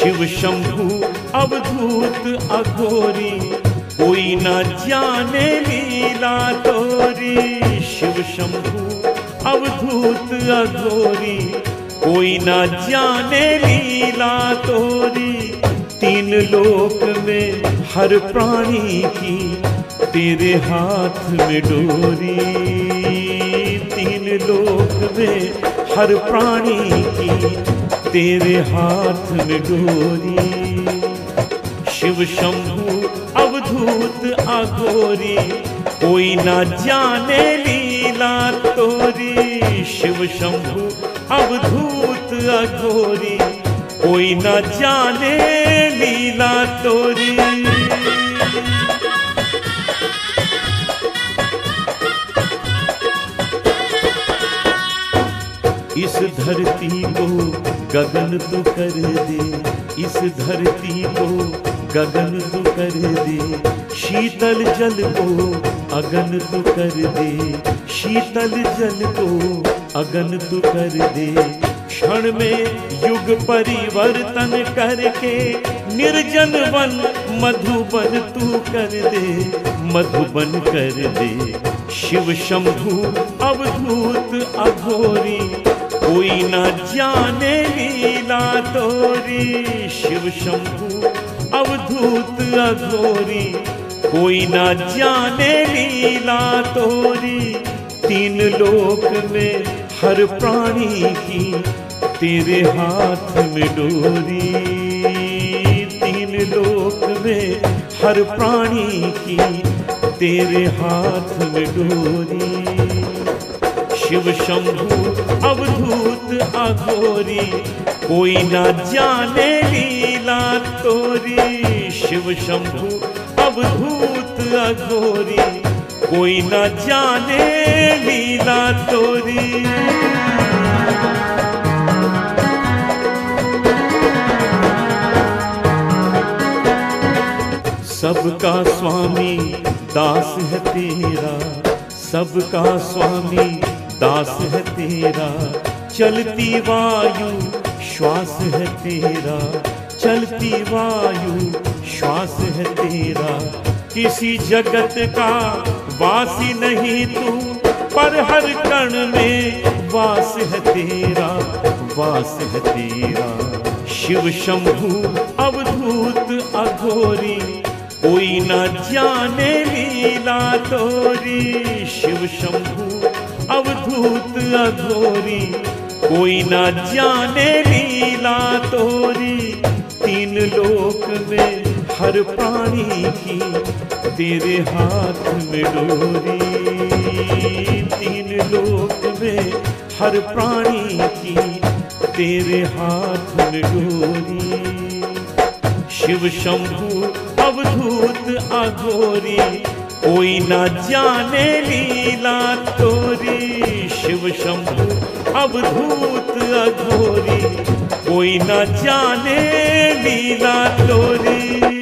शिव शंभु अवधूत अघोरी, कोई न जाने लीला तोरी। शिव शंभु अवधूत अघोरी, कोई न जाने लीला तोरी। तीन लोक में हर प्राणी की तेरे हाथ में डोरी। तीन लोक में हर प्राणी की तेरे हाथ में डोरी। शिव शंभु अवधूत अघोरी, कोई न जाने लीला तोरी। शिव शंभु अवधूत अघोरी, कोई न जाने लीला तोरी। इस धरती को गगन तू कर दे, इस धरती को गगन तू कर दे। शीतल जल को अगन तू कर दे, शीतल जल को अगन तू कर दे। क्षण में युग परिवर्तन करके निर्जन वन मधुबन तू कर दे, मधुबन कर दे। शिव शंभु अवधूत अघोरी, कोई न जाने लीला तोरी। शिव शंभु अवधूत अघोरी, कोई न जाने लीला तोरी। तीन लोक में हर प्राणी की तेरे हाथ में डोरी। तीन लोक में हर प्राणी की तेरे हाथ में डोरी। शिव शंभु अवधूत अघोरी, कोई न जाने लीला तोरी। शिव शंभु अवधूत अघोरी, कोई न जाने लीला तोरी। सबका स्वामी दास है तेरा, सबका स्वामी दास है तेरा। चलती वायु श्वास है तेरा, चलती वायु श्वास है तेरा। किसी जगत का वासी नहीं तू, पर हर कण में वास है तेरा, वास है तेरा। शिव शंभु अवधूत अघोरी, कोई न जाने लीला तोरी। शिव शंभु अवधूत अघोरी, कोई न जाने लीला तोरी। तीन लोक में हर प्राणी की तेरे हाथ में डोरी। तीन लोक में हर प्राणी की तेरे हाथ में डोरी। शिव शंभु अवधूत अघोरी, कोई न जाने लीला तोरी। शिव शंभु अवधूत अघोरी, कोई न जाने लीला तोरी।